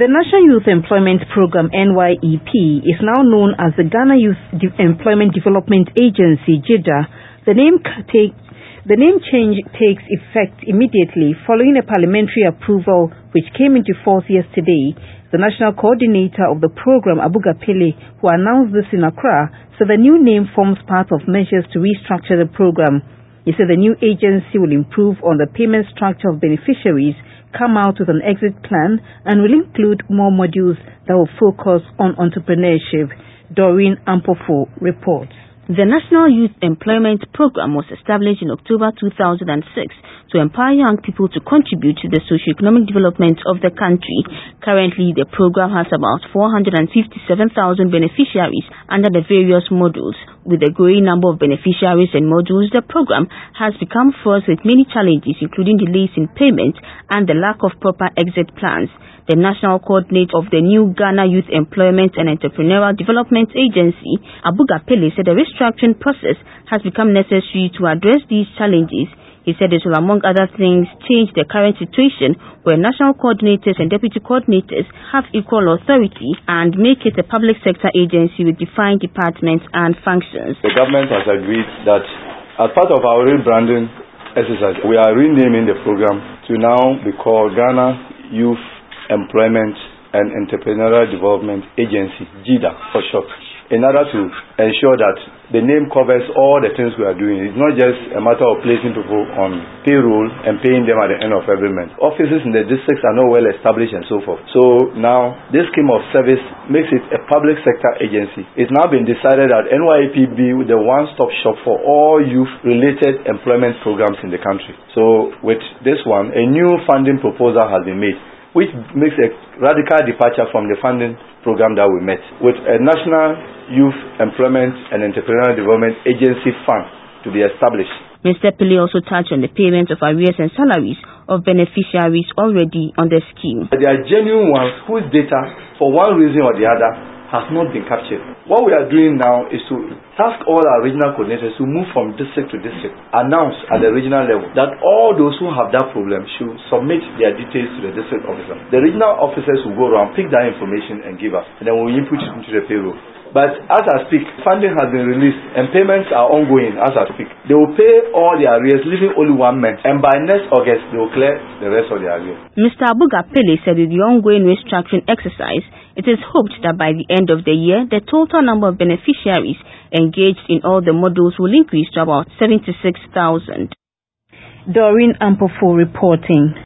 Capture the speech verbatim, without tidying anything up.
The National Youth Employment Program N Y E P is now known as the Ghana Youth De- Employment Development Agency (GYDA). The name take, the name change takes effect immediately following a parliamentary approval which came into force yesterday. The national coordinator of the program, Abuga Pele, who announced this in Accra, said the new name forms part of measures to restructure the program. He said the new agency will improve on the payment structure of beneficiaries, come out with an exit plan, and will include more modules that will focus on entrepreneurship. Doreen Ampofo reports. The National Youth Employment Program was established in October two thousand six to empower young people to contribute to the socio-economic development of the country. Currently, the program has about four hundred fifty-seven thousand beneficiaries under the various modules. With a growing number of beneficiaries and modules, the program has become fraught with many challenges, including delays in payment and the lack of proper exit plans. The national coordinator of the new Ghana Youth Employment and Entrepreneurial Development Agency, Abuga Pele, said the restructuring process has become necessary to address these challenges. He said it will, among other things, change the current situation where national coordinators and deputy coordinators have equal authority and make it a public sector agency with defined departments and functions. The government has agreed that as part of our rebranding exercise, we are renaming the program to now be called Ghana Youth Employment and Entrepreneurial Development Agency, GYDA for short, in order to ensure that the name covers all the things we are doing. It's not just a matter of placing people on payroll and paying them at the end of every month. Offices in the districts are not well established and so forth. So now this scheme of service makes it a public sector agency. It's now been decided that N Y E P be the one-stop shop for all youth-related employment programs in the country. So with this one, a new funding proposal has been made, which makes a radical departure from the funding program that we met, with a National Youth Employment and Entrepreneurial Development Agency fund to be established. Mister Pele also touched on the payment of arrears and salaries of beneficiaries already on the scheme. There are genuine ones whose data, for one reason or the other, has not been captured. What we are doing now is to task all our regional coordinators to move from district to district, announce at the regional level that all those who have that problem should submit their details to the district officer. The regional officers will go around, pick that information and give us, and then we'll input it into the payroll. But as I speak, funding has been released and payments are ongoing as I speak. They will pay all the arrears, leaving only one month, and by next August they will clear the rest of the arrears. Mister Abuga Pele said with the ongoing restructuring exercise, it is hoped that by the end of the year, the total number of beneficiaries engaged in all the modules will increase to about seventy-six thousand. Doreen Ampofo reporting.